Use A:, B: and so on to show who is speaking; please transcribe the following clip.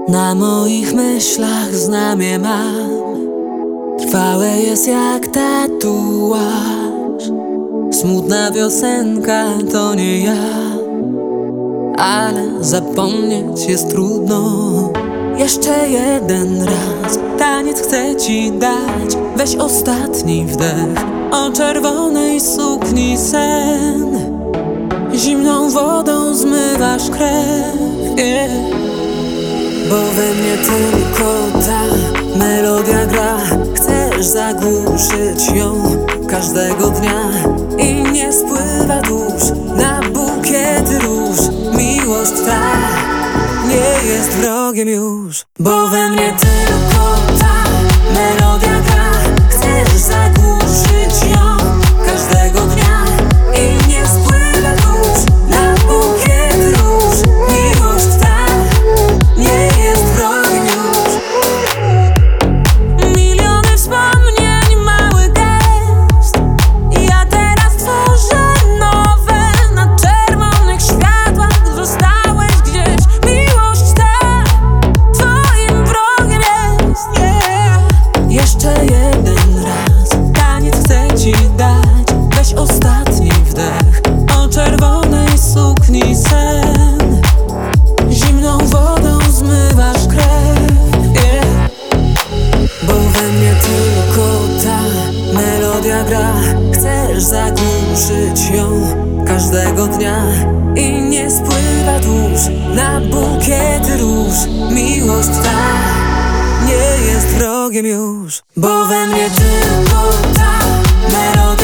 A: Na moich myślach znamie mam, trwałe jest jak tatuaż. Smutna piosenka to nie ja, ale zapomnieć jest trudno. Jeszcze jeden raz taniec chcę ci dać. Weź ostatni wdech, o czerwonej sukni sen. Zimną wodą zmywasz krew, yeah. Bo we mnie tylko ta melodia gra. Chcesz zagłuszyć ją każdego dnia i nie spływa dusz na bukiety róż. Miłość ta nie jest wrogiem już, bo we mnie tylko ta melodia gra. Chcesz zagłuszyć ją każdego dnia i nie spływa dusz na bukiety róż. Miłość ta nie jest wrogiem już. Miliony wspomnień, mały gest. Ja teraz tworzę nowe na czerwonych światłach. Zostałeś gdzieś, miłość ta twoim wrogiem jest, yeah. Jeszcze jeden raz taniec chcę ci dać. Weź ostatni wdech, o czerwonej sukni sen. Zimną wodą zmywasz krew, yeah. Bo we mnie tylko ta melodia gra. Chcesz zagłuszyć ją każdego dnia i nie spływa dusz na bukiety róż. Miłość ta nie jest wrogiem już, bo we mnie tylko ta melodia